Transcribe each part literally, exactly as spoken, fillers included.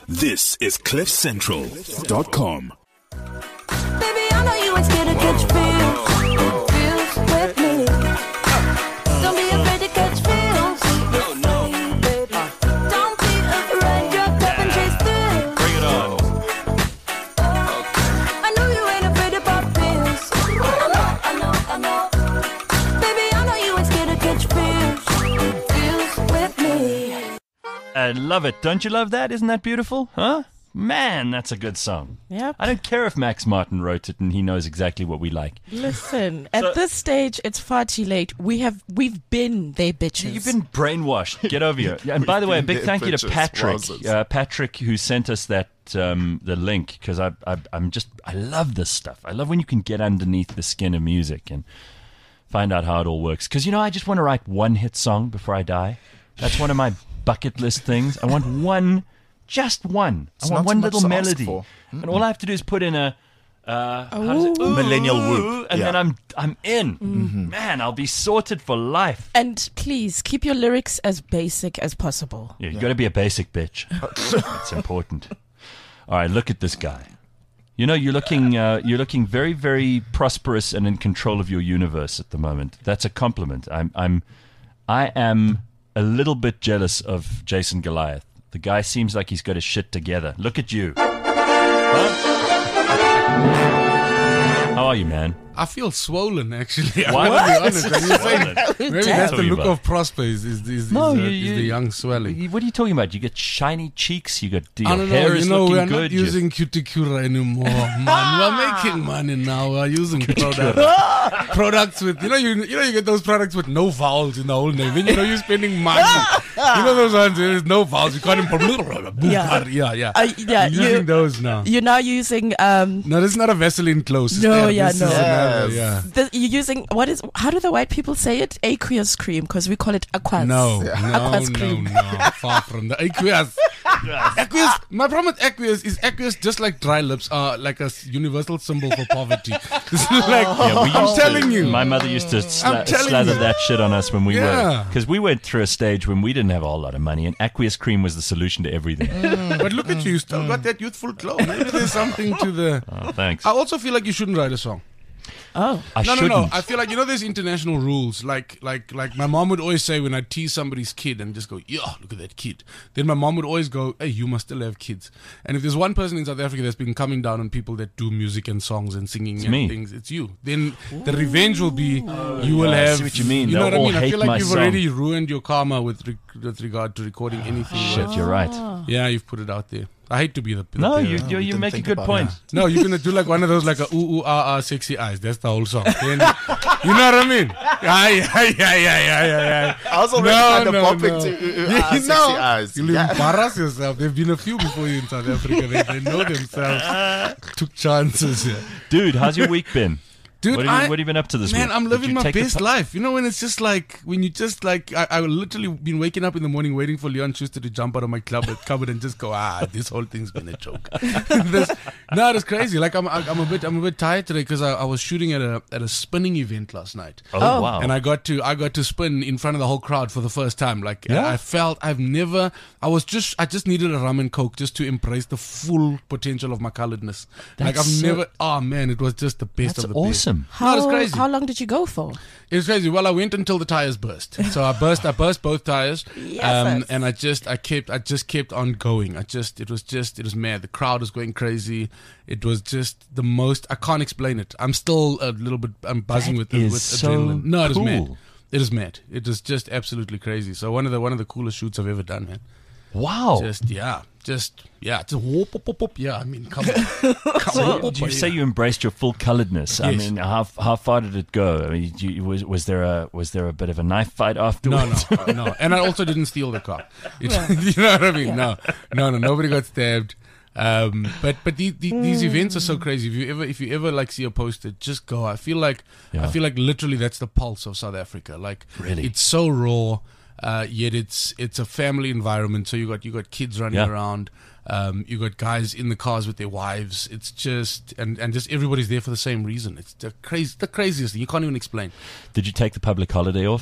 This is cliff central dot com. Baby, I know you ain't scared to catch feels, feels with me. Don't be afraid to catch feels with me, baby. Don't be afraid, you're tough and chase thrills. Bring it on. I know you ain't afraid of pop pills. I know, I know, I know. Baby, I know you ain't scared to catch feels, feels with me. I love it. Don't you love that? Isn't that beautiful? Huh? Man, that's a good song. Yep. I don't care if Max Martin wrote it and he knows exactly what we like. Listen, at So- this stage, it's far too late. We have, we've been their bitches. You've been brainwashed. Get over here. Yeah, and by the way, a big been thank you to bitches, Patrick. wowzers. Uh, Patrick, who sent us that um, the link, because I, I, I'm just I love this stuff. I love when you can get underneath the skin of music and find out how it all works. Because you know, I just want to write one hit song before I die. That's one of my bucket list things. I want one, just one. It's I want not one too much little to ask melody, for. and all I have to do is put in a. Uh, how does it, Ooh. Millennial whoop. and Yeah. then I'm I'm in. Man, I'll be sorted for life. And please keep your lyrics as basic as possible. Yeah, you got to be a basic bitch. That's important. All right, look at this guy. You know, you're looking uh, you're looking very, very prosperous and in control of your universe at the moment. That's a compliment. I'm I'm I am a little bit jealous of Jason Goliath. The guy seems like he's got his shit together. Look at you. Huh? How are you, man? I feel swollen, actually. I'm What? going to be honest. And you're saying, Swollen. maybe that's the Talking look about? of Prosper is, is, is, No, is, you, uh, you, is the young swelling. you- What are you talking about? You get shiny cheeks. You got your I don't hair know. is You know, looking we are good. not you- using Cuticura anymore, man. We're making money now. We're using products, products with, you know, you you know, you get those products with no vowels in the whole name. Then you know you're spending money. You know those ones where there's no vowels. You can't even. Yeah. yeah, yeah. Uh, yeah, You're using you, those now. you're now using, um, No, this is not a Vaseline close. It's No, air. yeah, This no. is another, Yes. yeah. the, you're using, what is, how do the white people say it? Aqueous cream, because we call it aquas. No, no, Aquas no, cream. no. Far from the aqueous. Aqueous. My problem with aqueous is aqueous, just like dry lips, are like a s- universal symbol for poverty. This is like, Yeah, we I'm used telling to, you. My mother used to sla- I'm telling slather you. that shit on us when we were, Yeah. because we went through a stage when we didn't have a whole lot of money, and aqueous cream was the solution to everything. But look at you, you still got that youthful glow. Maybe there's something to the. Oh, thanks. I also feel like you shouldn't write a song. Oh. I No, no, shouldn't. no. I feel like, you know, there's international rules. Like, like, like my mom would always say when I tease somebody's kid and just go, yeah, look at that kid. Then my mom would always go, hey, you must still have kids. And if there's one person in South Africa that's been coming down on people that do music and songs and singing and me. things, it's you. Then the revenge will be you will I have. see what you mean. You know They'll what I mean? all I hate feel like my you've song. already ruined your karma with, re- with regard to recording anything. Shit, that- you're right. Yeah, you've put it out there. I hate to be the. the No, parent. you you, you didn't make a think good about point. that. No, you're gonna do like one of those like a ooh ooh ah ah sexy eyes. That's the whole song. Then, you know what I mean? Yeah, yeah, yeah, yeah, yeah, yeah. yeah. I was already No, kind of no, popping no. to uh, uh, Yeah, ah, you sexy know, eyes. You'll Yeah. embarrass yourself. There've been a few before you in South Africa. They, they know themselves. Took chances. Yeah. Dude, how's your week been? Dude, what, have you, I- what have you been up to this Man, week? I'm Did living you my take the best pu- life. You know, when it's just like, when you just like, I, I literally been waking up in the morning waiting for Leon Schuster to jump out of my club cupboard and just go, ah, this whole thing's been a joke. this, no, it's crazy. Like, I'm, I'm a bit, I'm a bit tired today because I, I was shooting at a, at a spinning event last night. Oh, Oh. wow. And I got to I got to spin in front of the whole crowd for the first time. Like Yeah? I felt I've never I was just I just needed a rum and coke just to embrace the full potential of my coloredness. like That's I've so- never oh man, it was just the best That's of the awesome. best. No, it's How, crazy. how long did you go for? It was crazy. Well, I went until the tires burst. So I burst I burst both tires. Yes. Um, and I just I kept I just kept on going. I just it was just it was mad. The crowd was going crazy. It was just the most I can't explain it. I'm still a little bit I'm buzzing That with the, is with so adrenaline. No, it is mad. cool. It is mad. It is just absolutely crazy. So one of the one of the coolest shoots I've ever done, man. Wow. Just yeah, just yeah, just whoop, whoop, whoop, whoop. Yeah, I mean, come on. Come So on. you say you embraced your full coloredness. I Yes. mean, how how far did it go? I mean, you, was was there a was there a bit of a knife fight No, afterwards? no, uh, no. And I also didn't steal the car. It- you know what I mean? No, no, no. Nobody got stabbed. Um, but but the, the, these events are so crazy. If you ever if you ever like see a poster, just go. I feel like Yeah. I feel like literally that's the pulse of South Africa. Like Really? it's so raw. Uh, yet it's it's a family environment. So you got you got kids running Yeah. around. Um, you got guys in the cars with their wives. It's just and, and just everybody's there for the same reason. It's the crazy the craziest thing. You can't even explain. Did you take the public holiday off?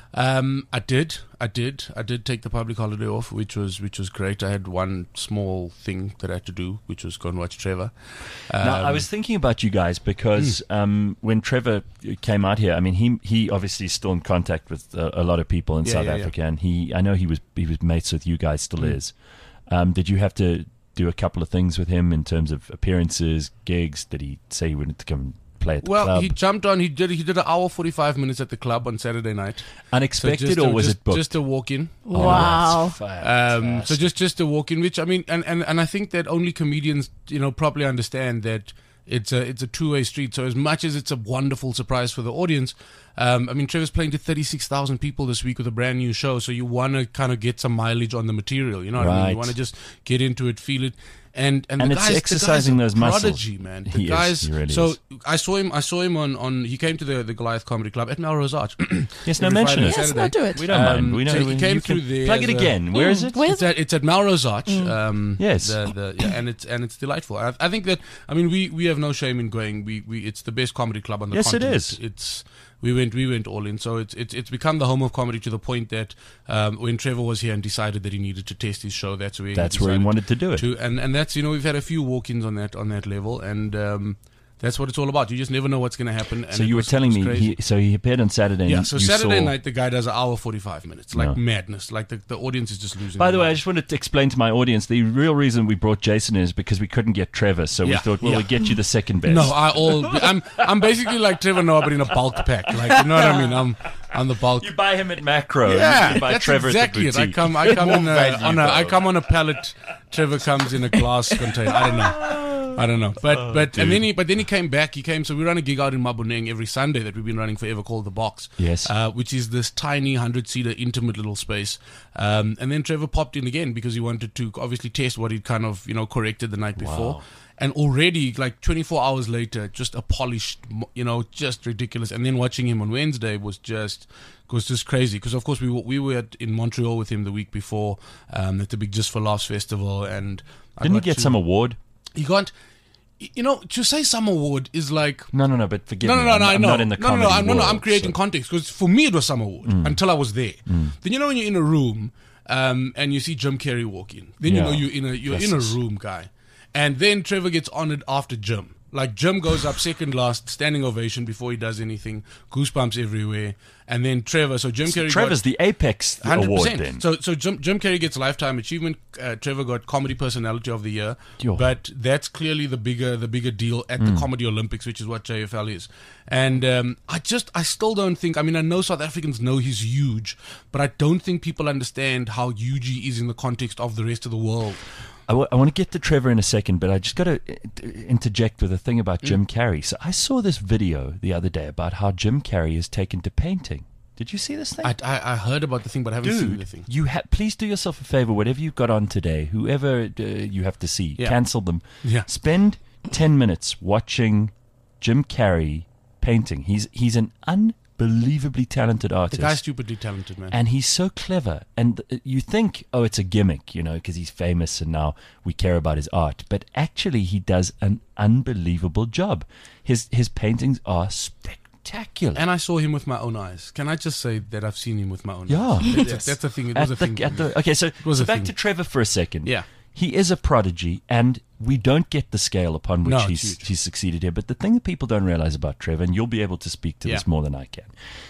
Um, I did, I did, I did take the public holiday off, which was which was great. I had one small thing that I had to do, which was go and watch Trevor. Um, Now, I was thinking about you guys because Hmm. um, when Trevor came out here, I mean, he he obviously is still in contact with a, a lot of people in Yeah, South yeah, yeah. Africa, and he I know he was he was mates with you guys, still Hmm. is. Um, did you have to do a couple of things with him in terms of appearances, gigs? Did he say he wanted to come and play at the well, club? he jumped on. He did. He did an hour forty-five minutes at the club on Saturday night. So Unexpected, just or a- was just, it booked? Just a walk in. Oh, Wow. that's Um, so fantastic. just just a walk in, which I mean, and, and, and I think that only comedians, you know, probably understand that it's a it's a two way street. So as much as it's a wonderful surprise for the audience, um, I mean, Trevor's playing to thirty-six thousand people this week with a brand new show. So you want to kind of get some mileage on the material. You know what I mean? Right. You want to just get into it, feel it. And and, And the it's guy's, exercising the guy's those a muscles. prodigy, man. The He is. guy's He really so is. I saw him. I saw him on, on he came to the, the Goliath Comedy Club at Melrose Arch. yes, no, every mention Friday it. and Yes, no, Saturday. do it. We don't Um, mind. We know so he when came you can through there plug it as a- again. Where is it? Where's It's at, it's at Melrose Arch. Um, Yes. the, the, yeah, and it's and it's delightful. I, I think that I mean we, we have no shame in going. We, we it's the best comedy club on the Yes, it continent. is. It's we went we went all in. So it's it's it's become the home of comedy to the point that um, when Trevor was here and decided that he needed to test his show, that's where That's he where he decided wanted to do it. to, and and that's you know we've had a few walk-ins on that on that level, and um, that's what it's all about. You just never know what's going to happen. And So it you were was- it telling was me, crazy. he, so he appeared on Saturday. Yeah, and so you Saturday saw- night the guy does an hour forty-five minutes, like No. madness. Like the, the audience is just losing. By the their way, I mind. just wanted to explain to my audience the real reason we brought Jason is because we couldn't get Trevor, so we Yeah, thought, well, yeah. we'll get you the second best. No, I all I'm I'm basically like Trevor Noah, but in a bulk pack. Like you know what I mean? I'm I'm the bulk. you buy him at Macro. Yeah, you buy that's Trevor exactly at it. the I boutique. come I come in a, value, on a I though. come on a pallet. Trevor comes in a glass container. I don't know. I don't know, but Oh, but and then he but then he came back. He came. So we run a gig out in Maboneng every Sunday that we've been running forever, called The Box. Yes. uh, which is this tiny hundred-seater, intimate little space. Um, and then Trevor popped in again because he wanted to obviously test what he'd kind of you know corrected the night before. Wow. And already, like twenty-four hours later, just a polished, mo- you know, just ridiculous. And then watching him on Wednesday was just was just crazy because, of course, we were, we were at, in Montreal with him the week before um, at the big Just for Laughs festival, and I Didn't he got get to- some award? He got, you know, to say some award is like. No, no, no, but forgive No, no, me. no, I'm, no, I I'm know. not in the no, no, comedy no, I'm, no, no, I'm world, creating so- context because for me it was some award until I was there. Then you know when you're in a room um, and you see Jim Carrey walk in, then you Yeah. know you're in a you're in a Yes. room, guy, and then Trevor gets honored after Jim. Like Jim goes up second last, standing ovation before he does anything, goosebumps everywhere, and then Trevor. So Jim Carrey. Trevor's got, the Apex Hundred award percent. then. So, so Jim, Jim Carrey gets lifetime achievement. Uh, Trevor got comedy personality of the year. Yo. But that's clearly the bigger, the bigger deal at Mm. the Comedy Olympics, which is what J F L is. And um, I just, I still don't think. I mean, I know South Africans know he's huge, but I don't think people understand how huge he is in the context of the rest of the world. I, w- I want to get to Trevor in a second, but I just got to interject with a thing about Mm. Jim Carrey. So I saw this video the other day about how Jim Carrey is taken to painting. Did you see this thing? I, I, I heard about the thing, but I haven't seen the Dude, thing. you ha- please do yourself a favor. Whatever you've got on today, whoever uh, you have to see, Yeah. cancel them. Yeah. Spend ten minutes watching Jim Carrey painting. He's he's an unbelievably talented The artist. guy's stupidly talented, man. And he's so clever. And uh, you think, oh, it's a gimmick, you know, because he's famous and now we care about his art. But actually, he does an unbelievable job. His his paintings are spectacular. And I saw him with my own eyes. Can I just say that I've seen him with my own Yeah. eyes? That's, that's the thing. It was At a thing. the, for at me. the, okay, so, was so a back thing. to Trevor for a second. Yeah. He is a prodigy, and we don't get the scale upon which No, it's he's, huge. he's succeeded here. But the thing that people don't realize about Trevor, and you'll be able to speak to Yeah. this more than I can,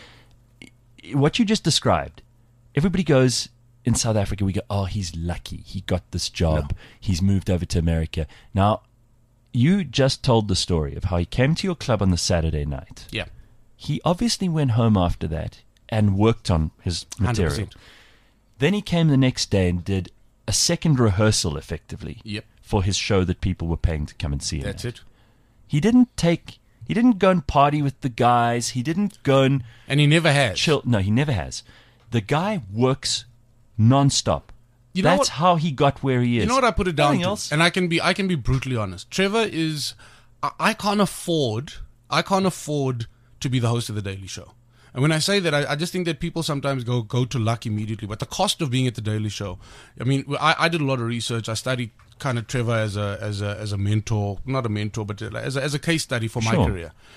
what you just described, everybody goes in South Africa, we go, oh, he's lucky. He got this job. No. He's moved over to America. Now, you just told the story of how he came to your club on the Saturday night. Yeah. He obviously went home after that and worked on his one hundred material. percent. Then he came the next day and did a second rehearsal, effectively, Yep. for his show that people were paying to come and see him. That's at. it. He didn't take. He didn't go and party with the guys. He didn't go and And he never has. chill. No, he never has. The guy works non-stop. You know That's what- how he got where he is. You know what I put it down Nothing to? else. And I can be I can be brutally honest. Trevor is I, I can't afford I can't afford to be the host of the Daily Show. And when I say that, I, I just think that people sometimes go go to luck immediately. But the cost of being at the Daily Show, I mean, I, I did a lot of research. I studied kind of Trevor as a as a as a mentor, not a mentor, but as a, as a case study for my Sure. career.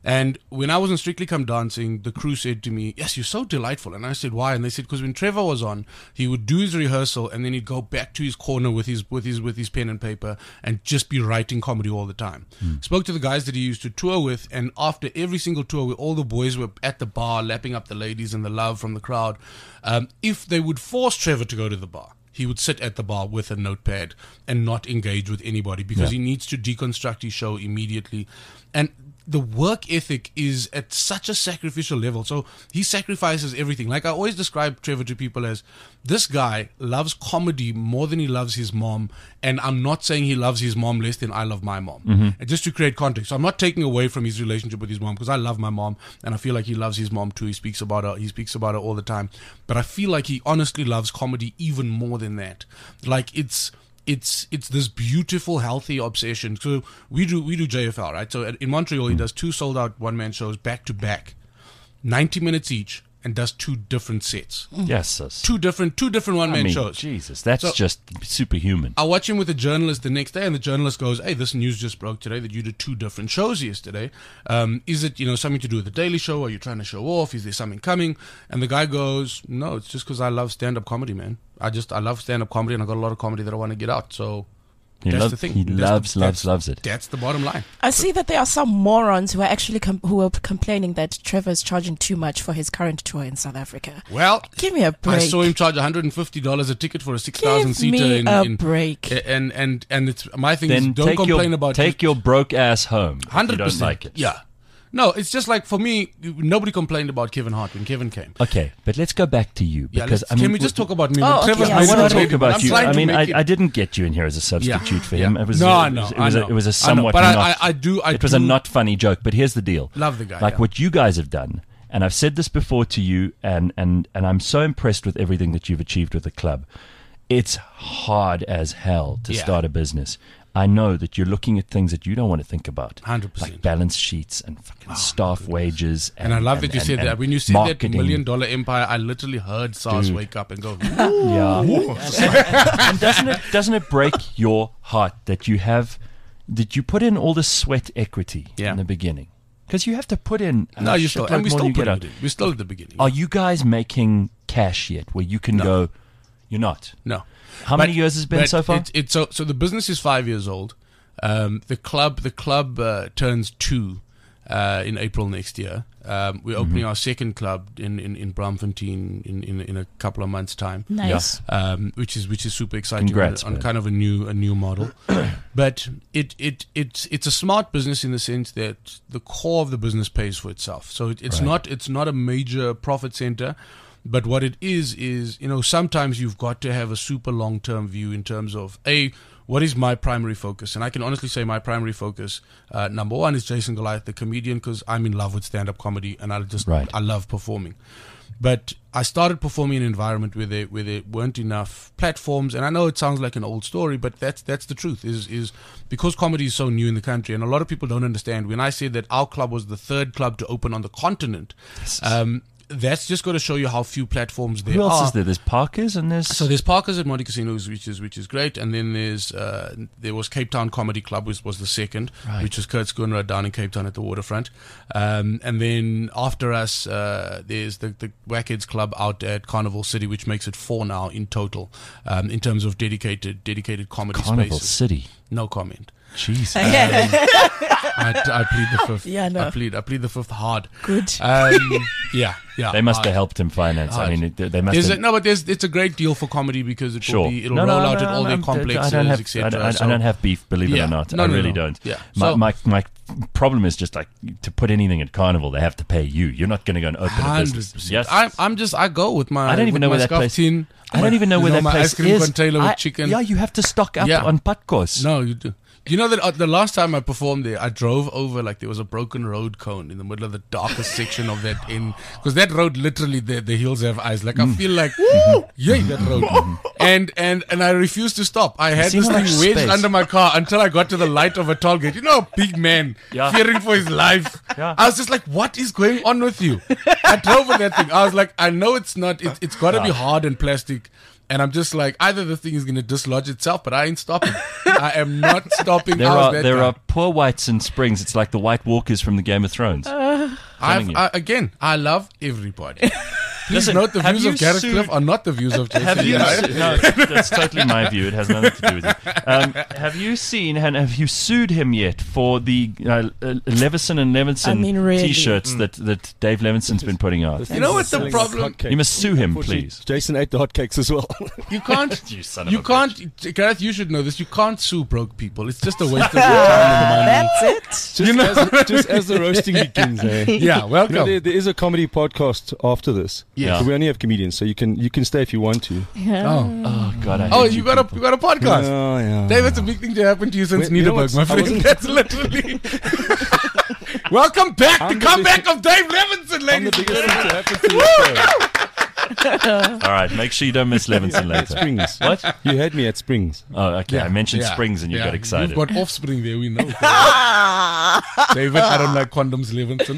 And when I was in Strictly Come Dancing, the crew said to me, "Yes, you're so delightful." And I said, "Why?" And they said, "Because when Trevor was on, he would do his rehearsal and then he'd go back to his corner with his with his with his pen and paper and just be writing comedy all the time." Mm. Spoke to the guys that he used to tour with, and after every single tour, where all the boys were at the bar lapping up the ladies and the love from the crowd, um, if they would force Trevor to go to the bar, he would sit at the bar with a notepad and not engage with anybody because yeah. he needs to deconstruct his show immediately. And the work ethic is at such a sacrificial level. So he sacrifices everything. Like I always describe Trevor to people as, this guy loves comedy more than he loves his mom. And I'm not saying he loves his mom less than I love my mom. Mm-hmm. And just to create context. So I'm not taking away from his relationship with his mom, because I love my mom and I feel like he loves his mom too. He speaks about her. He speaks about her all the time. But I feel like he honestly loves comedy even more than that. Like it's... It's it's this beautiful, healthy obsession. So we do we do J F L, right? So in Montreal, he does two sold out one man shows back to back, ninety minutes each, and does two different sets. Yes, sis. two different two different one man I mean, shows. Jesus, that's So- just superhuman. I watch him with a journalist the next day, and the journalist goes, "Hey, this news just broke today that you did two different shows yesterday. Um, is it, you know, something to do with the Daily Show? Are you trying to show off? Is there something coming?" And the guy goes, "No, it's just because I love stand-up comedy, man. I just I love stand-up comedy, and I got a lot of comedy that I want to get out. So He, that's lo- the thing. he That's loves, the, loves, that's, loves it. That's the bottom line. I see that there are some morons who are actually com- who are complaining that Trevor is charging too much for his current tour in South Africa. Well, Give me a break. I saw him charge one hundred fifty dollars a ticket for a six thousand Give seater. me in, a in, break. And and and it's my thing is Then don't take complain your, about take your broke ass home. If hundred you don't percent. like it. Yeah. No, it's just like for me, nobody complained about Kevin Hart when Kevin came. Okay, but let's go back to you Yeah, because let's- I mean, can we just talk about me? Oh, okay, Trevor's yeah, I made want it to already, talk but about I'm you. trying I to mean, make I, it- I didn't get you in here as a substitute for him. yeah. It was No, a, I it know, was, it I was, know, a, it was I a know, somewhat but I- not. I- I do- I it was a do- not funny joke. But here's the deal. Love the guy, Like yeah. what you guys have done, and I've said this before to you, and and and I'm so impressed with everything that you've achieved with the club. It's hard as hell to Yeah. start a business. I know that you're looking at things that you don't want to think about. one hundred percent. Like balance sheets and fucking staff wages. And, And I love and- that you and- said and that. When you said that marketing. million dollar empire, I literally heard SARS Dude. wake up and go, Yeah. And doesn't it doesn't it break your heart that you have that you put in all the sweat equity Yeah. in the beginning? Because you have to put in a no, you still, shitload and we more still than you put get out. it in. We're still at the beginning. Are you guys making cash yet where you can No. go, you're not? No. How many years has it been but so far? It's, it's so so the business is five years old. Um, the club the club uh, turns two uh, in April next year. Um, we're opening Mm-hmm. our second club in in in Braamfontein in, in in a couple of months' time. Nice. Um, which is which is super exciting. Congrats, on, on man. kind of a new a new model. But it, it it's it's a smart business in the sense that the core of the business pays for itself. So it, it's Right. not it's not a major profit center. But what it is is, you know, sometimes you've got to have a super long term view in terms of a what is my primary focus? And I can honestly say my primary focus, uh, number one, is Jason Goliath, the comedian, because I'm in love with stand up comedy and I just Right. I love performing. But I started performing in an environment where there where there weren't enough platforms, and I know it sounds like an old story, but that's that's the truth. Is is because comedy is so new in the country, and a lot of people don't understand. When I said that our club was the third club to open on the continent, um, that's just going to show you how few platforms there Who else are. is there? There's Parkers and there's So there's Parkers at Monte Casinos, which is which is great, and then there's uh, there was Cape Town Comedy Club, which was the second, Right. which was Kurt Schoonrad down in Cape Town at the waterfront, um, and then after us uh, there's the the Wackheads Club out at Carnival City, which makes it four now in total um, in terms of dedicated dedicated comedy Carnival spaces. City. No comment. Jeez. I, I plead the fifth. Yeah, no. I plead I plead the fifth hard. Good. Um, yeah, yeah. They must hard. have helped him finance. I Hard. mean, it- they must There's have. a, no, but there's it's a great deal for comedy because it Sure. will be it'll No, roll no, out no, at all no, their no, complexes, I don't have, et cetera. I don't, I So- don't have beef, believe it Yeah. or not. No, I no, really no. don't. Yeah. My, So- my my problem is just like to put anything at Carnival, they have to pay you. You're not going to go and open a Hundred business. percent. Yes. I'm I'm just I go with my I don't even with know my where that scarf place- tin, I my- don't even know you where that my place ice cream is. container with I- chicken. Yeah, you have to stock up Yeah. on Patkos. No, you do. You know that uh, the last time I performed there, I drove over like there was a broken road cone in the middle of the darkest section of that inn, because that road literally the the hills have eyes. Like I feel like, yay, that road. and and and I refused to stop. I had see this how thing much wedged space? under my car until I got to the light of a toll gate. You know, a big man Yeah. fearing for his life. Yeah. I was just like, what is going on with you? I drove with that thing. I was like, I know it's not. It, it's got to be hard and plastic. And I'm just like, either the thing is going to dislodge itself, but I ain't stopping. I am not stopping. There I was are that there guy. are poor whites in Springs. It's like the White Walkers from the Game of Thrones. I've, telling you. I, again, I love everybody. Please Listen, note the have views you of Gareth sued- Cliff are not the views of Jason. Have you? Levi. No, that's totally my view. It has nothing to do with you. Um, have you seen and have you sued him yet for the uh, uh, Leveson and Levinson I mean, really. T-shirts that, that Dave Levinson's been putting out? You know what the problem- You must sue him, please. Jason ate the hotcakes as well. You can't. You son of You a can't. Gareth, you should know this. You can't sue broke people. It's just a waste of your time and money. That's it. Just, as, just as the roasting begins, eh? Yeah, You welcome. know, there, there is a comedy podcast after this. Yeah. So we only have comedians, so you can you can stay if you want to. oh, Oh God! I oh, hate you got a people. you got a podcast. Oh, yeah. Dave, it's a big thing to happen to you since Wait, you know Niederberg, what's- my I friend. wasn't- That's literally. Welcome back. I'm the the comeback of Dave Levinson, I'm ladies the and biggest thing gentlemen. to happen to your show. All right, make sure you don't miss Levinson later. Springs. What? You had me at Springs. Oh, okay. I mentioned Yeah, Springs and you yeah. got excited. You've got offspring there, we know. David, I don't like condoms, Levinson.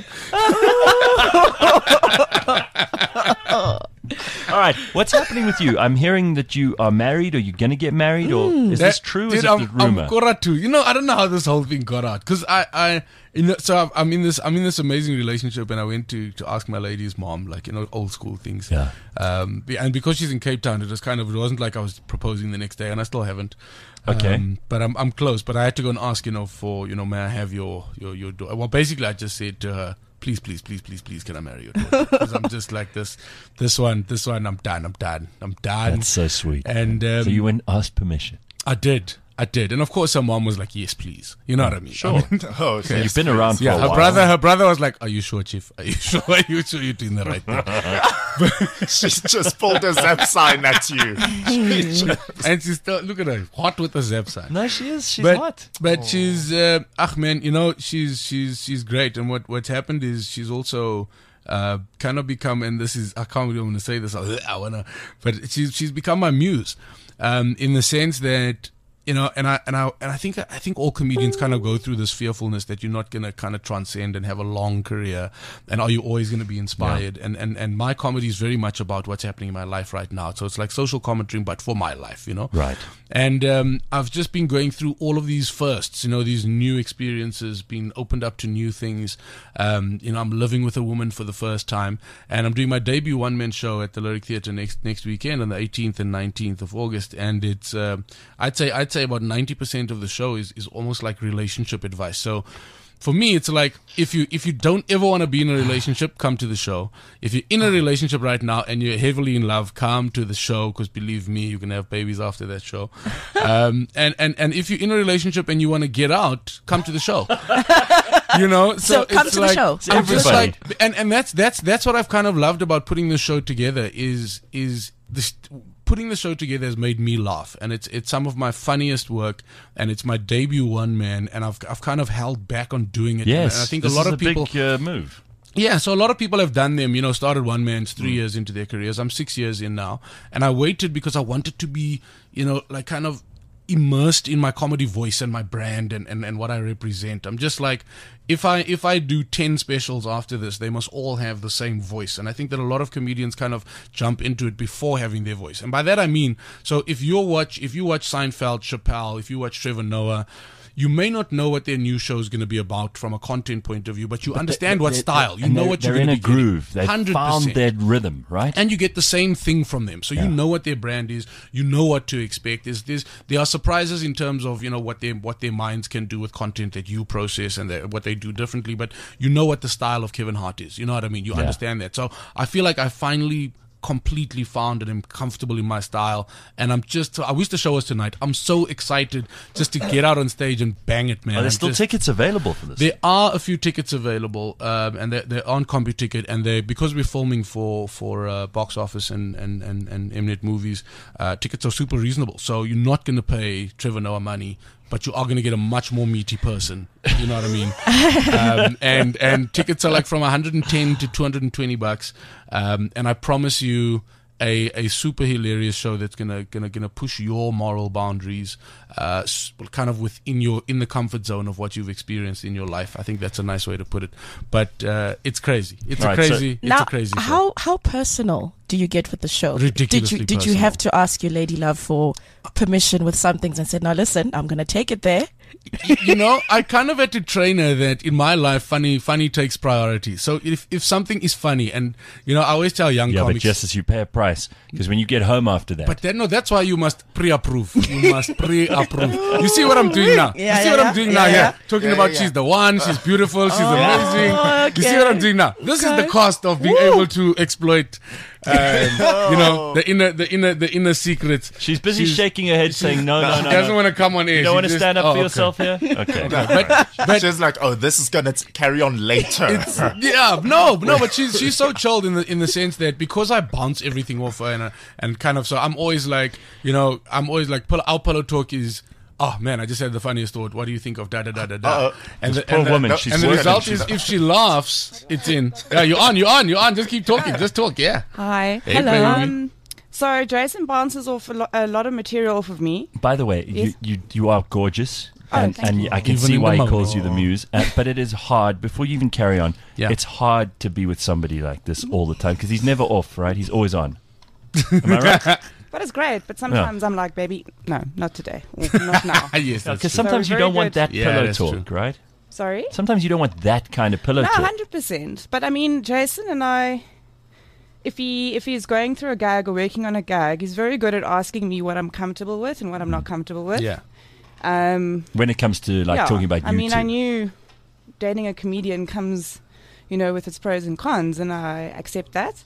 All right, what's happening with you? I'm hearing that you are married, or you're going to get married, or is this That- true? Or dude, is it I'm, the rumor? I'm Gora too. You know, I don't know how this whole thing got out because I, I, you know, so I'm, I'm in this, I'm in this amazing relationship, and I went to to ask my lady's mom, like you know, old school things. Yeah. Um, be- and because she's in Cape Town, it was kind of, it wasn't like I was proposing the next day, and I still haven't. Okay. Um, but I'm I'm close. But I had to go and ask, you know, for you know, may I have your your your daughter? Well, basically, I just said to her, please, please, please, please, please, can I marry your daughter? Because I'm just like this, this one, this one. I'm done. I'm done. I'm done. That's so sweet. and um, so you went and asked permission. I did. I did. And of course her mom was like, yes, please. You know what I mean? Sure. Oh, So you've been around for Yeah, a her while. brother her brother was like, are you sure, Chief? Are you sure? Are you sure you're doing the right thing? She's just pulled a zap sign at you. And she's still, look at her, hot with the zap sign. No, she is. She's but hot. but she's, uh, ah man, you know, she's she's she's great. And what what's happened is she's also uh, kind of become, and this is, I can't really want to say this, I wanna, but she's she's become my muse, um, in the sense that. You know, and I and I and I think I think all comedians kind of go through this fearfulness that you're not gonna kind of transcend and have a long career, and are you always gonna be inspired? Yeah. And and and my comedy is very much about what's happening in my life right now. So it's like social commentary, but for my life, you know. Right. And um, I've just been going through all of these firsts, you know, these new experiences, being opened up to new things. Um, you know, I'm living with a woman for the first time, and I'm doing my debut one man show at the Lyric Theatre next next weekend on the eighteenth and nineteenth of August, and it's uh, I'd say I'd say about ninety percent of the show is, is almost like relationship advice. So for me, it's like if you if you don't ever want to be in a relationship, come to the show. If you're in a relationship right now and you're heavily in love, come to the show, because believe me, you can have babies after that show. Um, and, and, and if you're in a relationship and you want to get out, come to the show. You know, so, So come it's to the like, show. I'm just Everybody. like, and and that's that's that's what I've kind of loved about putting the show together is is this. Putting the show together has made me laugh, and it's it's some of my funniest work, and it's my debut one man, and I've I've kind of held back on doing it. Yes. and I think this a lot is of people, big uh, move. yeah, so a lot of people have done them. You know, started one mans three years into their careers. I'm six years in now, and I waited because I wanted to be, you know, like kind of immersed in my comedy voice and my brand and, and, and what I represent. I'm just like, if I if I do ten specials after this, they must all have the same voice. And I think that a lot of comedians kind of jump into it before having their voice. And by that I mean, so if you watch if you watch Seinfeld, Chappelle, if you watch Trevor Noah, you may not know what their new show is going to be about from a content point of view, but you understand what They're- style. You and know they're- what you're they're going in to a be getting. groove. They've one hundred percent. found their rhythm, right? And you get the same thing from them. So you Yeah. know what their brand is. You know what to expect. There's, there's, there are surprises in terms of, you know, what their, what their minds can do with content that you process and their- what they do differently. But you know what the style of Kevin Hart is. You know what I mean? You Yeah. understand that. So I feel like I finally completely found and I'm comfortable in my style. And I'm just, I wish the show was tonight. I'm so excited just to get out on stage and bang it, man. Are there I'm still just- tickets available for this? there are a few tickets available, um, and they're, they're on CompuTicket, and they because we're filming for for uh, box office and and and, and Mnet movies, uh, tickets are super reasonable. So you're not going to pay Trevor Noah money, but you are going to get a much more meaty person. You know what I mean? um, and and tickets are like from one hundred ten to two hundred twenty bucks, um, and I promise you. A, a super hilarious show that's gonna gonna gonna push your moral boundaries, uh, s- kind of within your in the comfort zone of what you've experienced in your life. I think that's a nice way to put it. But uh, it's crazy. It's All a right, so- crazy. It's now, a crazy show. how how personal do you get with the show? Ridiculously Did you did you personal. have to ask your lady love for permission with some things and said, "Now listen, I'm going to take it there." You know, I kind of had to train her that in my life, funny, funny takes priority. So if if something is funny, and you know, I always tell young Yeah, but comics. just as you pay a price, because when you get home after that, But then, no, that's why you must pre-approve. You must pre-approve. You see what I'm doing now? Yeah, you see yeah, what yeah. I'm doing Yeah, now? yeah. Yeah, talking Yeah, about yeah. she's the one, she's beautiful, she's amazing. You see okay. what I'm doing now? This is the Okay. cost of being able to exploit, um, you know, the inner, the inner, the inner secrets. she's busy She's- shaking her head, saying, "No, no, She no, doesn't no. want to come on air. You don't She want to just- stand up oh, for okay. yourself here." Okay. But, but She's like, oh, this is gonna t- carry on later. yeah, no, no, but she's she's so chilled in the in the sense that because I bounce everything off her and uh, and kind of so I'm always like, you know, I'm always like, pillow- our pillow talk is. Oh man, I just had the funniest thought. What do you think of da da da da da? Uh-oh. And the, poor and the- woman, the- she's and the working. result She's- is if she laughs, it's in. Yeah, you're on, you're on, you're on. Just keep talking, just talk. Yeah. Hi. Hey, Hello. baby. Um, so Jason bounces off a, lo- a lot of material off of me. By the way, Yes. you, you you are gorgeous, Oh, and, thank and you. I can Even see in why the he calls you the moment. muse. Uh, but it is hard. Before you even carry on, Yeah. it's hard to be with somebody like this all the time because he's never off, right? He's always on. Am I right? But it's great. But sometimes I'm like, baby, no, not today. Or not now. yes, that's Because true. sometimes you very don't want good. that Yeah, pillow that's talk, true. right? Sorry? Sometimes you don't want that kind of pillow No, talk. one hundred percent. But I mean, Jason and I, if he if he's going through a gag or working on a gag, he's very good at asking me what I'm comfortable with and what I'm not comfortable with. Yeah. Um, When it comes to like yeah. talking about I you mean, two. I knew dating a comedian comes, you know, with its pros and cons, and I accept that.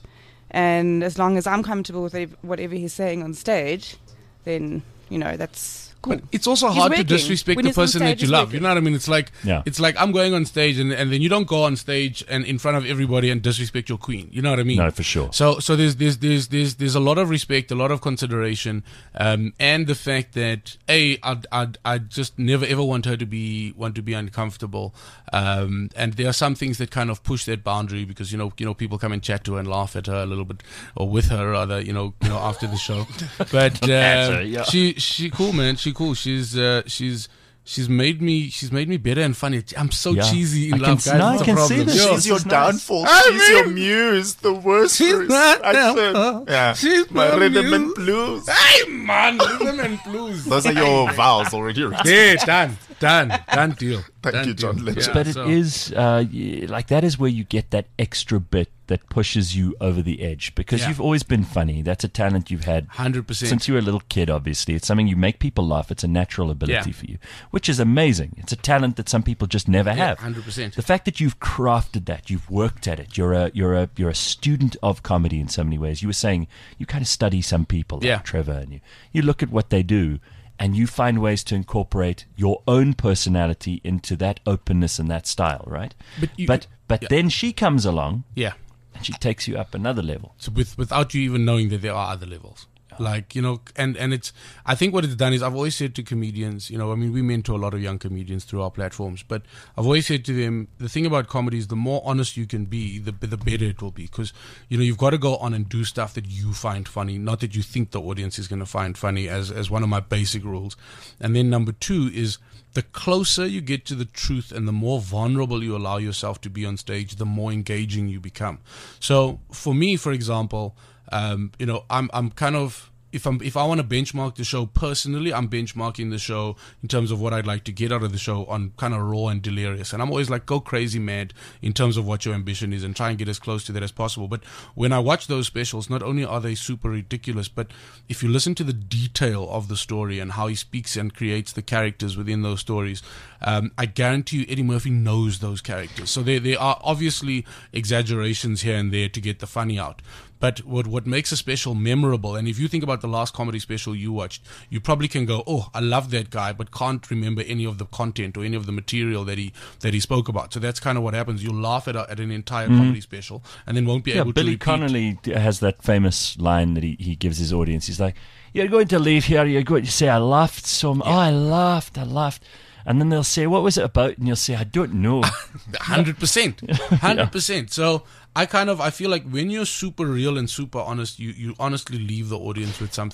And as long as I'm comfortable with ev- whatever he's saying on stage, then, you know, that's cool. But it's also He's hard to working. disrespect When the he's on person that stage, you he's love. working. You know what I mean? It's like Yeah. it's like I'm going on stage and, and then you don't go on stage and in front of everybody and disrespect your queen. You know what I mean? No, for sure. So so there's there's there's there's there's a lot of respect, a lot of consideration, um, and the fact that a I I I just never ever want her to be want to be uncomfortable. Um, and there are some things that kind of push that boundary because you know you know people come and chat to her and laugh at her a little bit or with her rather you know you know after the show. But At uh, her, yeah. she she cool man she cool she's uh, she's. She's made me. She's made me better and funny. I'm so Yeah. cheesy in I love, can- guys. no, I It's a can see problem. this. Yo. She's your This is nice. downfall. I She's your mean- muse. The worst. She's for not action. down. Yeah. She's my my rhythm muse. and blues. Hey man, rhythm and blues. Those are your vowels already written. Yeah, done, done, done deal. Thank Done you, John deal. Lynch. Yeah, But it so- is uh, y- like that is where you get that extra bit that pushes you over the edge because Yeah. you've always been funny. That's a talent you've had hundred percent. since you were a little kid. Obviously, it's something you make people laugh. It's a natural ability Yeah. for you, which is amazing. It's a talent that some people just never have. hundred percent. The fact that you've crafted that, you've worked at it. You're a you're a you're a student of comedy in so many ways. You were saying you kind of study some people, like Yeah. Trevor, and you you look at what they do, and you find ways to incorporate your own personality into that openness and that style, right? But you- but but yeah. then she comes along Yeah. and she takes you up another level. So with without you even knowing that there are other levels. Like, you know, and, and it's, I think what it's done is I've always said to comedians, you know, I mean, we mentor a lot of young comedians through our platforms, but I've always said to them, the thing about comedy is the more honest you can be, the, the better it will be. Because, you know, you've got to go on and do stuff that you find funny, not that you think the audience is going to find funny as, as one of my basic rules. And then number two is the closer you get to the truth and the more vulnerable you allow yourself to be on stage, the more engaging you become. So for me, for example, Um, you know, I'm I'm kind of if I'm if I want to benchmark the show personally, I'm benchmarking the show in terms of what I'd like to get out of the show on kind of raw and delirious. And I'm always like, go crazy mad in terms of what your ambition is and try and get as close to that as possible. But when I watch those specials, not only are they super ridiculous, but if you listen to the detail of the story and how he speaks and creates the characters within those stories, um, I guarantee you Eddie Murphy knows those characters. So there there are obviously exaggerations here and there to get the funny out. But what what makes a special memorable, and if you think about the last comedy special you watched, you probably can go, oh, I love that guy, but can't remember any of the content or any of the material that he that he spoke about. So that's kind of what happens. You'll laugh at, a, at an entire comedy special and then won't be Yeah, able Billy to repeat. Connolly d- has that famous line that he, he gives his audience. He's like, "You're going to leave here. You're going to say, I laughed so much. Oh, I laughed. I laughed." And then they'll say, "What was it about?" And you'll say, "I don't know." Hundred percent, hundred percent. So I kind of I feel like when you're super real and super honest, you you honestly leave the audience with something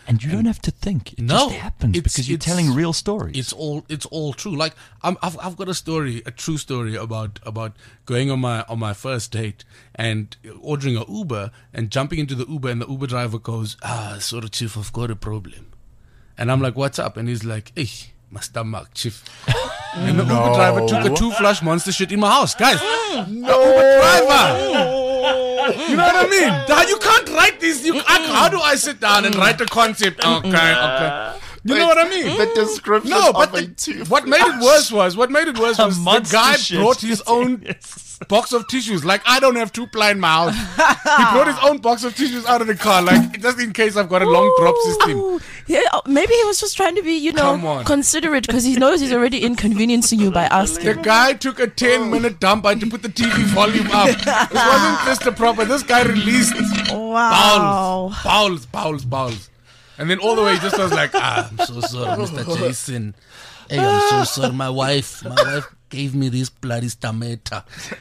And you don't have to think. It No, just happens it's- because you're it's- telling real stories. It's all it's all true. Like I'm, I've I've got a story, a true story about about going on my on my first date and ordering a Uber and jumping into the Uber, and the Uber driver goes, "Ah, sorry, chief, I've got a problem," and I'm like, "What's up?" And he's like, "Hey, my stomach, chief." And the Uber driver took a two flush monster shit in my house, guys. No, Uber driver. You know what I mean? Dad, you can't write this. You, I, how do I sit down and write a concept? Okay, okay. You know what I mean? The description No, of but a the, two what made it worse was what made it worse A was the monster guy shit. brought his own Yes. box of tissues. Like I don't have two ply in my house. He brought his own box of tissues out of the car, like just in case I've got a long drop system. Ooh, yeah, oh, maybe he was just trying to be, you Come know, on. considerate because he knows he's already inconveniencing you by The asking. guy took a ten minute dump. I had to put the T V volume up. This wasn't just a proper. This guy released Wow. bowels, bowls, bowls, bowls. And then all the way he just was like, ah, I'm so sorry, Mister Jason. Hey, I'm so sorry. My wife, my wife gave me this bloody stomata,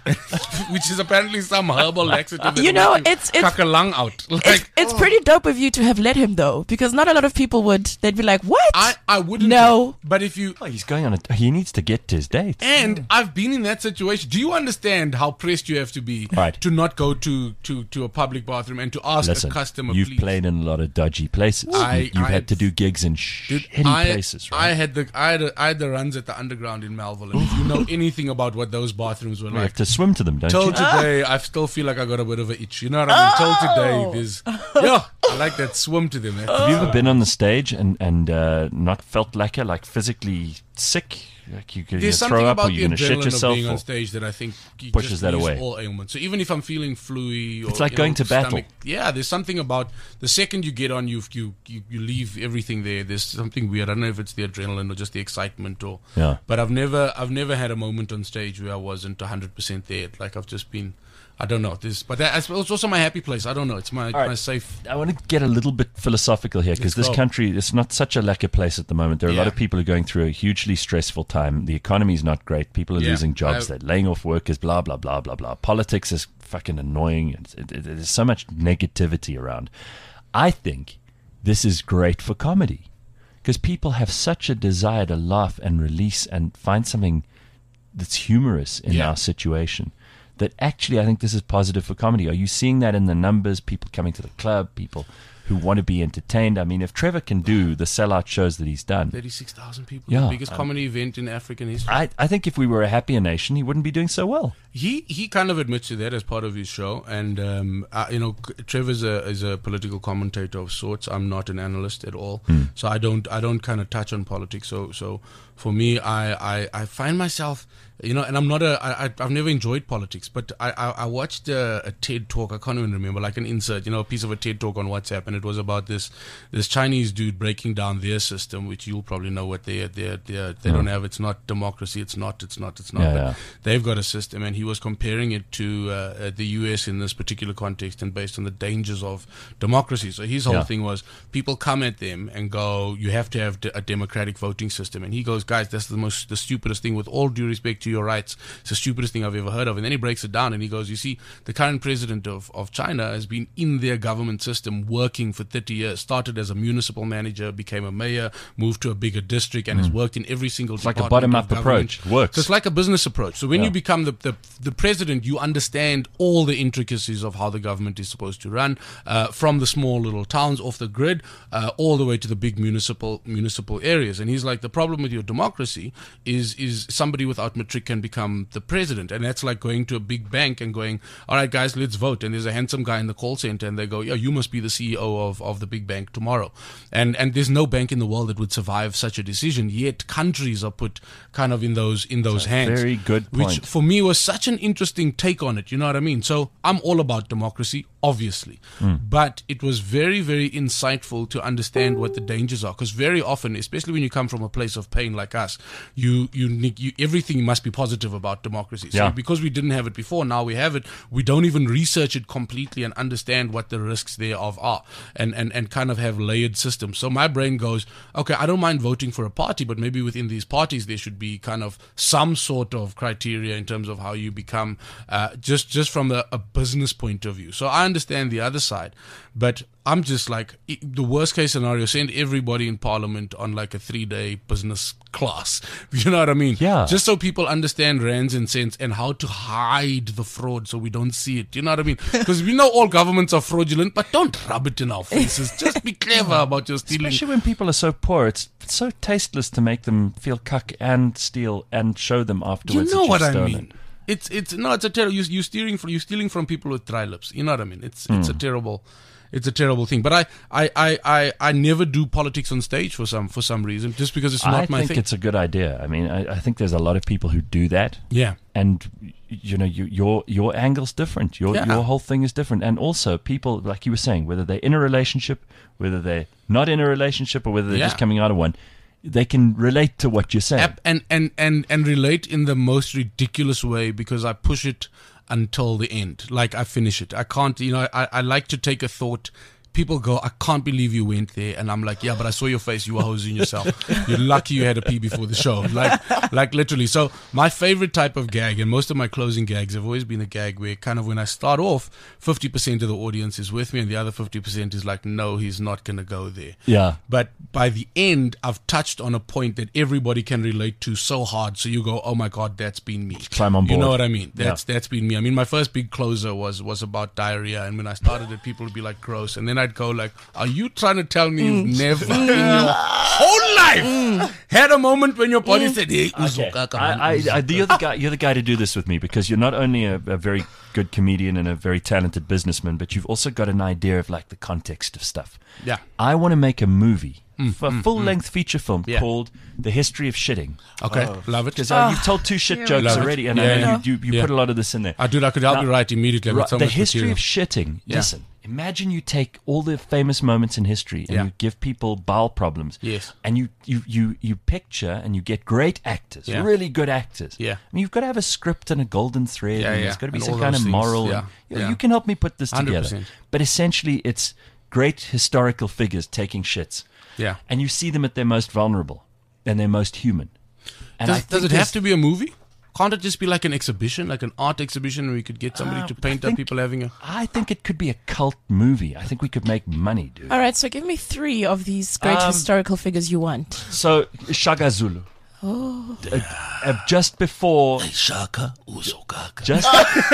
which is apparently some herbal laxative. that You know, will make it's- it's- cuck a lung out. It's, Like it's pretty dope of you to have let him though, because not a lot of people would. They'd be like, "What?" I, I wouldn't. No. But if you Oh, he's going on a. He needs to get to his date. and I've been in that situation. Do you understand how pressed you have to be Right. to not go to, to, to a public bathroom and to ask Listen, a customer, you've please? played in a lot of dodgy places. I- You- you've I- had to do gigs in Dude, shitty I, places, I right? had the I had, a, I had the runs at the underground in Melville, and if you know anything about what those bathrooms were You have like, to swim to them, don't till you? today I still feel like I got a bit of an itch. You know what I mean? Oh. Till today, there's yeah, I like that swim to them. Have you ever been on the stage and and uh, not felt lekker, like physically sick? Like you could There's throw something up, or about the you're going to shit adrenaline of yourself? being on or- stage that I think you pushes just that leaves away. all ailments. So even if I'm feeling fluey, or It's like you going know, to battle. stomach- yeah, there's something about the second you get on, you you you you leave everything there. There's something weird. I don't know if it's the adrenaline or just the excitement, or Yeah. But I've never I've never had a moment on stage where I wasn't one hundred percent there. Like I've just been. I don't know this, but that, it's also my happy place. I don't know. It's my right. my safe. I want to get a little bit philosophical here because Let's this go. country is not such a lacquer place at the moment. There are a lot Yeah. of people who are going through a hugely stressful time. The economy is not great. People are Yeah. losing jobs. I- They're laying off workers. Blah blah blah blah blah. Politics is fucking annoying. It's, it, it, there's so much negativity around. I think this is great for comedy because people have such a desire to laugh and release and find something that's humorous in Yeah. our situation. That actually, I think this is positive for comedy. Are you seeing that in the numbers? People coming to the club, people who want to be entertained. I mean, if Trevor can do the sellout shows that he's done, thirty-six thousand people. Yeah, the biggest um, comedy event in African history. I, I think if we were a happier nation, he wouldn't be doing so well. He he kind of admits to that as part of his show, and um, uh, you know, Trevor's a is a political commentator of sorts. I'm not an analyst at all, so I don't I don't kind of touch on politics. So so for me, I I, I find myself. You know, and I'm not a. I, I, I've never enjoyed politics, but I, I, I watched a, a TED talk. I can't even remember, like an insert, you know, a piece of a TED talk on WhatsApp, and it was about this this Chinese dude breaking down their system, which you'll probably know what they they they they don't have. It's not democracy. It's not. It's not. It's not. Yeah, but yeah. they've got a system, and he was comparing it to uh, uh, the U S in this particular context, and based on the dangers of democracy. So his whole Yeah. thing was people come at them and go, "You have to have d- a democratic voting system," and he goes, "Guys, that's the most the stupidest thing. With all due respect to your rights, it's the stupidest thing I've ever heard of." And then he breaks it down, and he goes, "You see, the current president of of China has been in their government system working for thirty years. Started as a municipal manager, became a mayor, moved to a bigger district, and has worked in every single." It's like a department bottom-up of government. approach. It works. So it's like a business approach. So when Yeah. you become the, the the president, you understand all the intricacies of how the government is supposed to run, uh, from the small little towns off the grid, uh, all the way to the big municipal municipal areas. And he's like, the problem with your democracy is is somebody without matric can become the president, and that's like going to a big bank and going, "All right, guys, let's vote." And there's a handsome guy in the call center, and they go, "Yeah, you must be the C E O of, of the big bank tomorrow." And and there's no bank in the world that would survive such a decision. Yet countries are put kind of in those in those hands. very good Which point. for me was such an interesting take on it. You know what I mean? So I'm all about democracy, obviously, but it was very, very insightful to understand what the dangers are. Because very often, especially when you come from a place of pain like us, you you, need, you everything must be positive about democracy. So Yeah. because we didn't have it before, now we have it. We don't even research it completely and understand what the risks thereof are, and and and kind of have layered systems. So my brain goes, okay, I don't mind voting for a party, but maybe within these parties there should be kind of some sort of criteria in terms of how you become, uh, just just from a, a business point of view. So I understand the other side, but I'm just like, i- the worst case scenario, send everybody in Parliament on like a three day business class. You know what I mean? Yeah. Just so people understand rands and cents and how to hide the fraud so we don't see it. You know what I mean? Because we know all governments are fraudulent, but don't rub it in our faces. Just be clever about your stealing. Especially when people are so poor, it's so tasteless to make them feel cuck and steal and show them You afterwards. know that what you've I stolen. mean? It's it's no, it's a terrible. You you stealing from you stealing from people with dry lips. You know what I mean? It's it's a terrible, it's a terrible thing. But I, I, I, I, I never do politics on stage for some for some reason, just because it's not I my think thing. it's a good idea. I mean, I, I think there's a lot of people who do that, Yeah, and y- you know, you, your your angle's different. Your Yeah. your whole thing is different, and also people, like you were saying, whether they're in a relationship, whether they're not in a relationship, or whether they're Yeah. just coming out of one, they can relate to what you're saying. Ap- and and and and relate in the most ridiculous way because I push it until the end. Like I finish it. I can't. You know, I I like to take a thought. People go, I can't believe you went there, and I'm like, yeah, but I saw your face. You were hosing yourself. You're lucky you had a pee before the show, like, like literally. So my favorite type of gag, and most of my closing gags have always been a gag where kind of when I start off, fifty percent of the audience is with me, and the other fifty percent is like, no, he's not gonna go there. Yeah. But by the end, I've touched on a point that everybody can relate to so hard. So you go, oh my god, that's been me. Climb on You know board. what I mean? That's that's been me. I mean, my first big closer was was about diarrhea, and when I started it, people would be like, gross, and then I'd go like, are you trying to tell me you've never in your whole life had a moment when your body said, hey, Okay. uzokaka, I, man, I, I, uzo." you're the guy. You're the guy to do this with me because you're not only a, a very good comedian and a very talented businessman, but you've also got an idea of like the context of stuff. Yeah. I want to make a movie, a full-length feature film Yeah. called "The History of Shitting." Okay, love it. Because uh, you've told two shit jokes Love it. already, and Yeah, I know yeah. you, you, you Yeah. put a lot of this in there. I do. I could help Now, you write immediately. I've got Right, so the much history material. of shitting. Yeah. Listen, imagine you take all the famous moments in history and Yeah. you give people bowel problems. Yes. And you, you, you, you picture and you get great actors, Yeah. really good actors. Yeah. I mean, you've got to have a script and a golden thread. Yeah, and yeah. There's got to be And some all kind those of things. moral. Yeah, And, you, know, yeah. you can help me put this one hundred together. percent. But essentially, it's great historical figures taking shits. Yeah. And you see them at their most vulnerable and their most human. And I Does, think does it there's- have to be a movie? Can't it just be like an exhibition, like an art exhibition, where you could get somebody Uh, to paint I up think- people having a? I think it could be a cult movie. I think we could make money, dude. All right, so give me three of these great Um, historical figures you want. So Shaka Zulu. Oh. Uh, uh, just before, Shaka Uzokaka. just,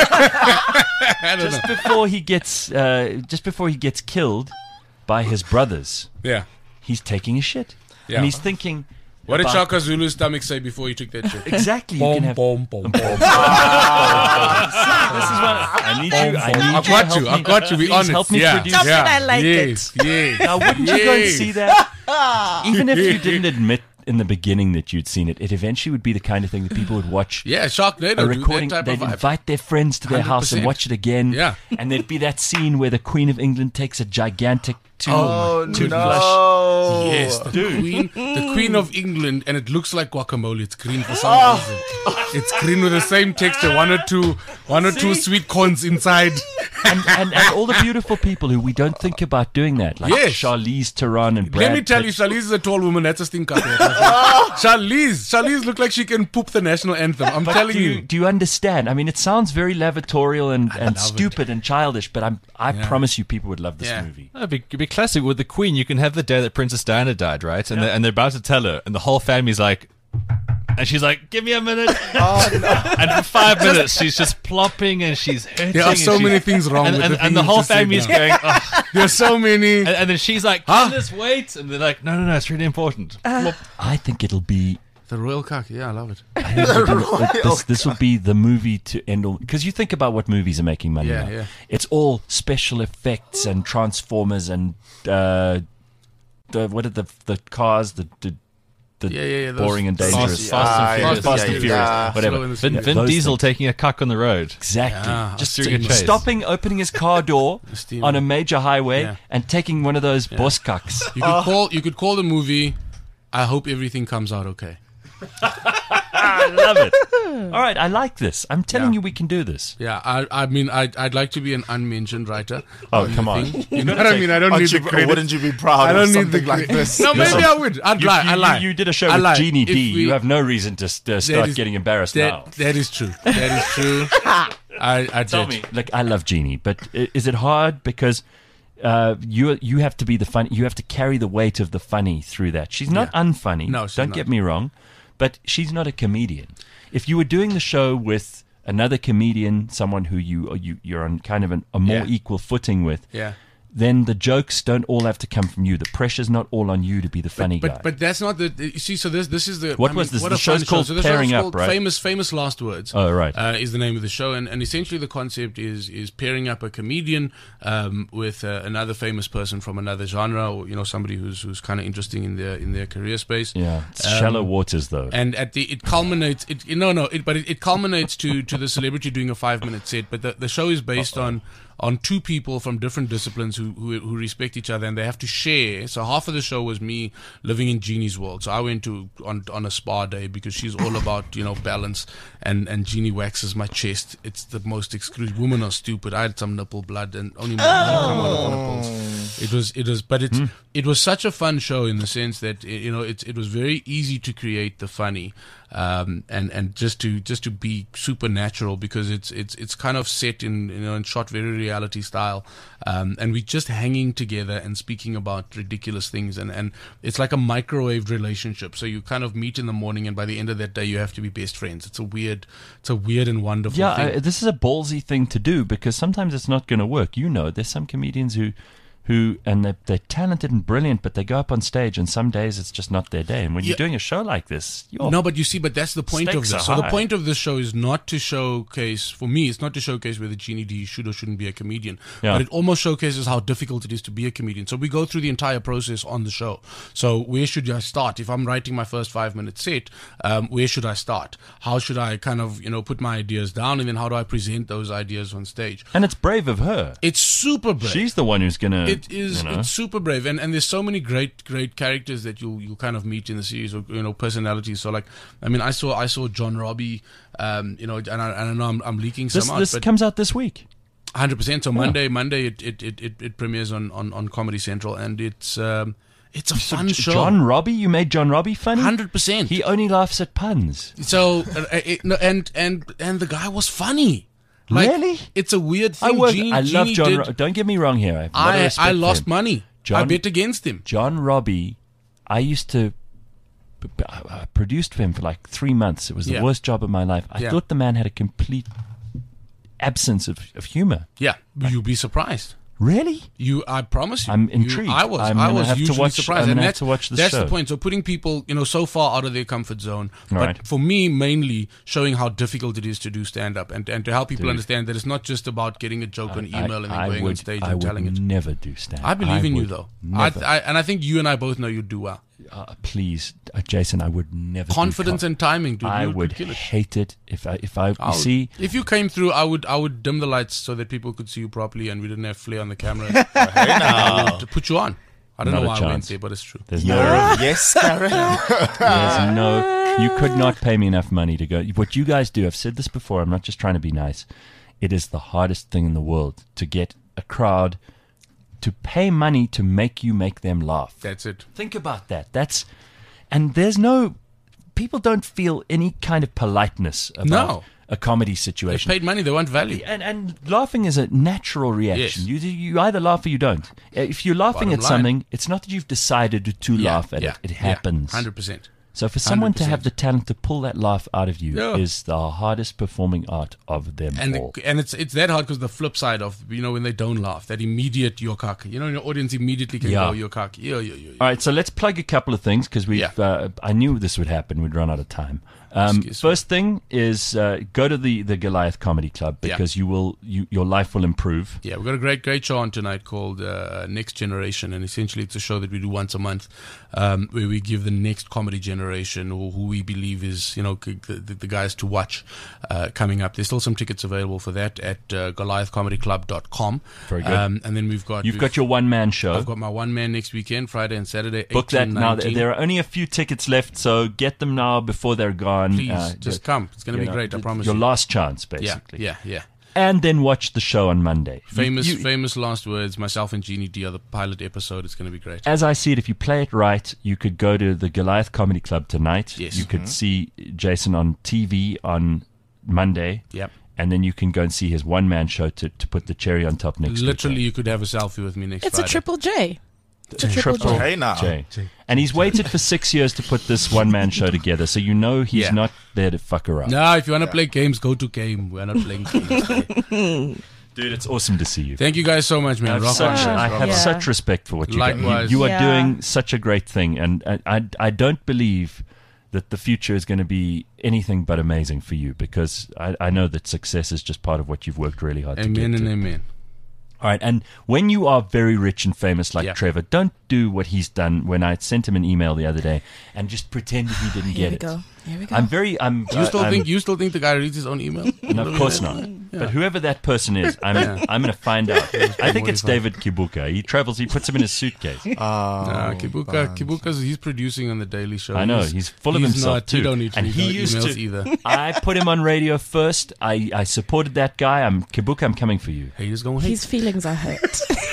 I don't just know. before he gets, uh, just before he gets killed by his brothers, Yeah. he's taking a shit, Yeah. and he's thinking, What did about- Shaka Zulu's stomach say before he took that shit? Exactly. You can have. Boom, boom, boom. This is what I need you. I need I you. got to you. help I me- got you. Be please honest. help me yeah. produce. Stop it, yeah. I like yes, it. Yes. Now, wouldn't you go and Yes. see that? Even if you didn't admit in the beginning that you'd seen it, it eventually would be the kind of thing that people would watch. Yeah, Sharknado. A dude, recording, that type they'd of vibe. invite their friends to their house and one hundred percent. watch it again. Yeah. And there'd be that scene where the Queen of England takes a gigantic tooth, Oh, toothbrush. no. Yes, the queen, the Queen of England, and it looks like guacamole. It's green for some reason. It's green with the same texture. One or two, one or two sweet corns inside. And, and, and all the beautiful people who we don't think about doing that, like Yes. Charlize Theron and Brad Let me tell Pitt. you, Charlize is a tall woman. That's a stinker. Charlize, Charlize look like she can poop the national anthem. I'm But telling do you, you. do you understand? I mean, it sounds very lavatorial and, and love it. stupid and childish, but I'm, I Yeah. promise you people would love this Yeah. movie. It'd be, it'd be classic with the Queen. You can have the day that Princess Diana died, right? And, they're, and they're about to tell her, and the whole family's like, and she's like, "Give me a minute." And for five minutes, she's just plopping and she's hurting. There are and so she's- many things wrong And, with and, the and thing the you whole just said family is now. going, oh. There's so many. and, and then she's like, Huh? "Just wait," and they're like, "No, no, no, it's really important." I think it'll be The royal cock. Yeah, I love it. I think it'll be- this, this will be the movie to end all, because you think about what movies are making money Yeah, now. yeah. It's all special effects and transformers and uh, the what are the the cars the the, the Yeah, yeah, yeah, those- boring and Fast- dangerous Fast and Ah, Furious. yes, Fast yeah, and yeah, Furious, yeah. whatever. Slow in the Vin, speed. Vin Those Diesel things. taking a cuck on the road. Exactly. Yeah, Just a steamer. stopping, opening his car door A steamer. on a major highway Yeah. and taking one of those bus cucks. You could call. You could call the movie. I hope everything comes out okay. I love it. All right, I like this. I'm telling Yeah. you, we can do this. Yeah, I. I mean, I'd, I'd like to be an unmentioned writer. Oh, the come on. thing. You know what I mean? I don't Aren't need you, the credit. wouldn't you be proud I don't of need something the like credit. this? No, maybe I would. I'd You, lie. you- I lie. you- you did a show I with lie. Jeannie If D. we- You have no reason to st- uh, start is- getting embarrassed now. That, that is true. That is true. I, I Tell did. me, like, I love Jeannie, but i- is it hard because uh, you you have to be the fun. You have to carry the weight of the funny through that. She's not Yeah. unfunny. No, she's don't not. get me wrong, but she's not a comedian. If you were doing the show with another comedian, someone who you you you're on kind of an, a more Yeah. equal footing with, Yeah. then the jokes don't all have to come from you. The pressure's not all on you to be the funny but, guy. But, but that's not the. You see, so this this is the. What I was mean, this? What The a show's fun called show. So the Pairing show's Up, called right? Famous Famous Last Words. Oh, right. Uh, is the name of the show, and, and essentially the concept is is pairing up a comedian um, with uh, another famous person from another genre, or you know somebody who's who's kind of interesting in their in their career space. yeah, it's Um, shallow waters though. And at the it culminates it no no it, but it, it culminates to to the celebrity doing a five minute set. But the, the show is based on on two people from different disciplines who, who who respect each other, and they have to share. So half of the show was me living in Jeannie's world. So I went to on on a spa day because she's all about you know balance, and and Jeannie waxes my chest. It's the most exclusive. Women are stupid. I had some nipple blood, and only men come out of nipples. It was it was, but it's it was such a fun show in the sense that you know it's it was very easy to create the funny. Um, and and just to just to be supernatural because it's it's it's kind of set in you know and shot very reality style, um, and we're just hanging together and speaking about ridiculous things, and, and it's like a microwave relationship. So you kind of meet in the morning, and by the end of that day, you have to be best friends. It's a weird, it's a weird and wonderful yeah, thing. I, this is a ballsy thing to do because sometimes it's not going to work. You know, there's some comedians who, who and they're, they're talented and brilliant, but they go up on stage, and some days it's just not their day. And when Yeah. you're doing a show like this, you're No, but you see, but that's the point of Stakes this. are So the high. point of this show is not to showcase, for me, it's not to showcase whether Jeannie D should or shouldn't be a comedian. Yeah. But it almost showcases how difficult it is to be a comedian. So we go through the entire process on the show. So where should I start? If I'm writing my first five minute set, um, where should I start? How should I kind of, you know, put my ideas down, and then how do I present those ideas on stage? and it's brave of her. It's super brave. She's the one who's going to. It is. You know, It's super brave, and and there's so many great great characters that you'll you'll kind of meet in the series, or you know personalities. So like, I mean, I saw I saw John Robbie, um, you know, and I, and I know I'm, I'm leaking this some out, this but comes out this week. one hundred percent. So Monday Monday it it, it, it it premieres on, on, on Comedy Central, and it's um it's a fun J- show. John Robbie, you made John Robbie funny. one hundred percent. He only laughs at puns. So uh, it, no, and and and the guy was funny. Like, Really? It's a weird I thing. work. Jeannie, I love Jeannie John. did- Ro- don't get me wrong here. I, have a lot of I respect I for lost him. money. I John- bet against him. John Robbie, I used to b- b- I produced for him for like three months. It was the Yeah. worst job of my life. I Yeah. thought the man had a complete absence of, of humor. Yeah, you'll be surprised. Really? You, I promise you. I'm you- intrigued. I was, I'm I gonna was have to hugely watch- surprised, I'm and gonna have that's to watch the that's show. the point. So putting people, you know, so far out of their comfort zone, but Right. for me, mainly showing how difficult it is to do stand up, and and to help people Dude. understand that it's not just about getting a joke on email and then I going would, on stage I and would telling it. never do stand. I believe in you, would though. I, Never. I, and I think you and I both know you do well. uh, please, uh, Jason, I would never. do Confidence com- and timing, dude. I you would kill it. hate it if I if I you I'll- see. if you came through, I would I would dim the lights so that people could see you properly, and we didn't have flare on the camera. Hey I now. would put you on. I don't Not know a why I went chance. there, but it's true. There's You're no. a yes, Karen. There's no. You could not pay me enough money to go. What you guys do, I've said this before. I'm not just trying to be nice. It is the hardest thing in the world to get a crowd to pay money to make you make them laugh. That's it. Think about that. That's and there's no people don't feel any kind of politeness about No. a comedy They situation. paid money, they want value. And and laughing is a natural reaction. Yes. You you either laugh or you don't. Uh, If you're laughing Bottom at line. something, it's not that you've decided to Yeah, laugh at yeah, it. It yeah, happens. one hundred percent. So for someone to one hundred have the talent to pull that laugh out of you Yeah. is the hardest performing art of them And all. the, and it's it's that hard because the flip side of, you know, when they don't laugh, that immediate your cock. You know, your audience immediately can Yeah. go your cock. Yeah, yeah, yeah. All right, so let's plug a couple of things because we. Yeah. Uh, I knew this would happen. We'd run out of time. Um, Excuse me. first thing is uh, go to the, the Goliath Comedy Club Yeah. because you will you, your life will improve. Yeah, we've got a great, great show on tonight called uh, Next Generation, and essentially it's a show that we do once a month, um, where we give the next comedy generation, who, who we believe is, you know, the, the, the guys to watch uh, coming up. There's still some tickets available for that at uh, goliath comedy club dot com. Very good. Um, and then we've got You've we've- got your one man show. I've got my one man next weekend, Friday and Saturday. Book that eighteen, now. nineteen. There are only a few tickets left, so get them now before they're gone. Please, Uh, just the- come. It's going to you be know, great. I the- promise Your you. last chance, yeah, basically. yeah, yeah. And then watch the show on Monday. You- Famous, you- famous last words. Myself and Jeannie D are the pilot episode. It's going to be great. As I see it, if you play it right, you could go to the Goliath Comedy Club tonight. Yes. You could see Jason on T V on Monday. Yep. and then you can go and see his one-man show to, to put the cherry on top next Literally, to you could have a selfie with me next It's Friday. a triple J. It's a it. triple J. Hey now. J. And he's waited for six years to put this one-man show together, so you know he's Yeah. not there to fuck around. No, if you want to play games, go to Game. We're not playing games. Dude, it's awesome to see you. Thank you guys so much, I man. have, Rock such, on, I rock have on. Yeah. such respect for what you do. Likewise. You, you are Yeah. doing such a great thing, and I, I, I don't believe that the future is going to be anything but amazing for you, because I, I know that success is just part of what you've worked really hard to Amen get and to. amen. All right, and when you are very rich and famous like Yeah. Trevor, don't do what he's done when I sent him an email the other day and just pretend he didn't Here get we it. go. Here we go. I'm very, I'm. You still I'm, think you still think the guy reads his own email? No, of course not. But whoever that person is, I'm, I'm going to find out. I think it's David Kibuka. He travels. He puts them in his suitcase. Nah, Kibuka, Kibuka's he's producing on the Daily Show. I know, he's full of himself not, too. He don't need to And read he no used emails to- either. I put him on radio first. I, I supported that guy. I'm Kibuka. I'm coming for you. Haters gonna hate. His feelings are hurt.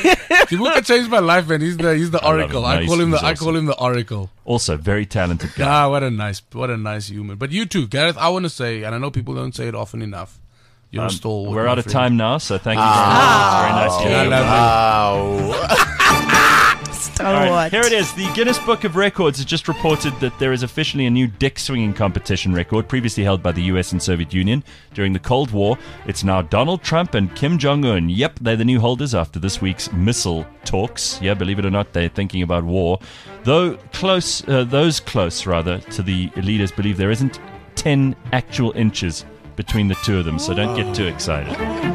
Kibuka changed my life, man. He's the he's the I love oracle. him. I No, call he's- him the he's I awesome. call him the oracle. Also, very talented guy. Ah, what a nice what a nice human. But you too, Gareth. I want to say, and I know people don't say it often enough. You're a Um, stalwart. we're my out of friend. time now, so thank you very much. It's very nice to Yeah, hear. I love Wow. So All right, what? here it is. The Guinness Book of Records has just reported that there is officially a new dick swinging competition record, previously held by the U S and Soviet Union during the Cold War. It's now Donald Trump and Kim Jong-un. Yep, they're the new holders after this week's missile talks. Yeah, believe it or not, they're thinking about war. Though close, uh, those close rather to the leaders believe there isn't ten actual inches between the two of them, so don't get too excited.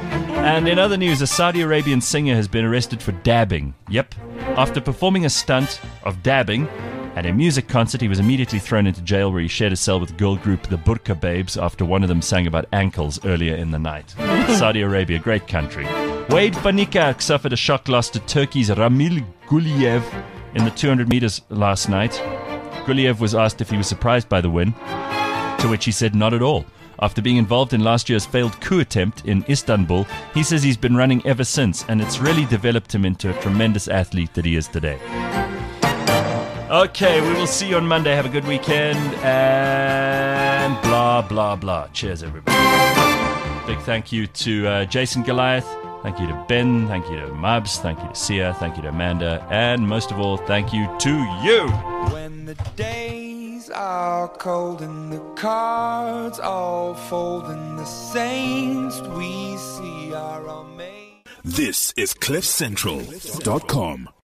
And in other news, a Saudi Arabian singer has been arrested for dabbing. Yep. After performing a stunt of dabbing at a music concert, he was immediately thrown into jail where he shared a cell with girl group The Burqa Babes after one of them sang about ankles earlier in the night. Saudi Arabia, great country. Wade Fanika suffered a shock loss to Turkey's Ramil Guliev in the two hundred meters last night. Guliev was asked if he was surprised by the win, to which he said not at all. After being involved in last year's failed coup attempt in Istanbul, he says he's been running ever since, and it's really developed him into a tremendous athlete that he is today. Okay, we will see you on Monday. Have a good weekend, and blah, blah, blah. Cheers, everybody. Big thank you to uh, Jason Goliath. Thank you to Ben. Thank you to Mubs. Thank you to Sia. Thank you to Amanda. And most of all, thank you to you. When the days are cold and the cards all fold and the saints we see are all made. This is cliff central dot com.